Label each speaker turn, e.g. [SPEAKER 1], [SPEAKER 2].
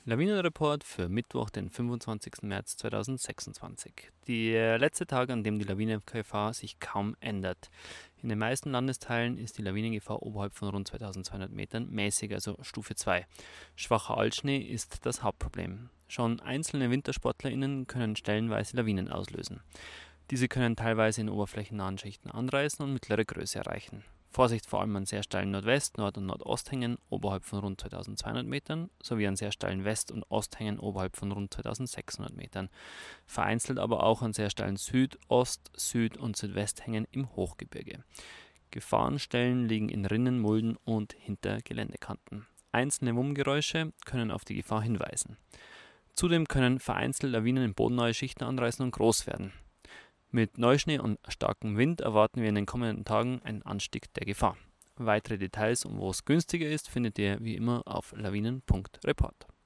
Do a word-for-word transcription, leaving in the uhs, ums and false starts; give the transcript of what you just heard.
[SPEAKER 1] Lawinenreport für Mittwoch, den fünfundzwanzigsten März zweitausendsechsundzwanzig. Der letzte Tag, an dem die Lawinengefahr sich kaum ändert. In den meisten Landesteilen ist die Lawinengefahr oberhalb von rund zweitausendzweihundert Metern mäßig, also Stufe zwei. Schwacher Altschnee ist das Hauptproblem. Schon einzelne WintersportlerInnen können stellenweise Lawinen auslösen. Diese können teilweise in oberflächennahen Schichten anreißen und mittlere Größe erreichen. Vorsicht vor allem an sehr steilen Nordwest-, Nord- und Nordosthängen oberhalb von rund zweitausendzweihundert Metern sowie an sehr steilen West- und Osthängen oberhalb von rund zweitausendsechshundert Metern. Vereinzelt aber auch an sehr steilen Süd-, Ost-, Süd- und Südwesthängen im Hochgebirge. Gefahrenstellen liegen in Rinnen, Mulden und hinter Geländekanten. Einzelne Wummgeräusche können auf die Gefahr hinweisen. Zudem können vereinzelt Lawinen in bodennahe Schichten anreißen und groß werden. Mit Neuschnee und starkem Wind erwarten wir in den kommenden Tagen einen Anstieg der Gefahr. Weitere Details und wo es günstiger ist, findet ihr wie immer auf lawinen punkt report.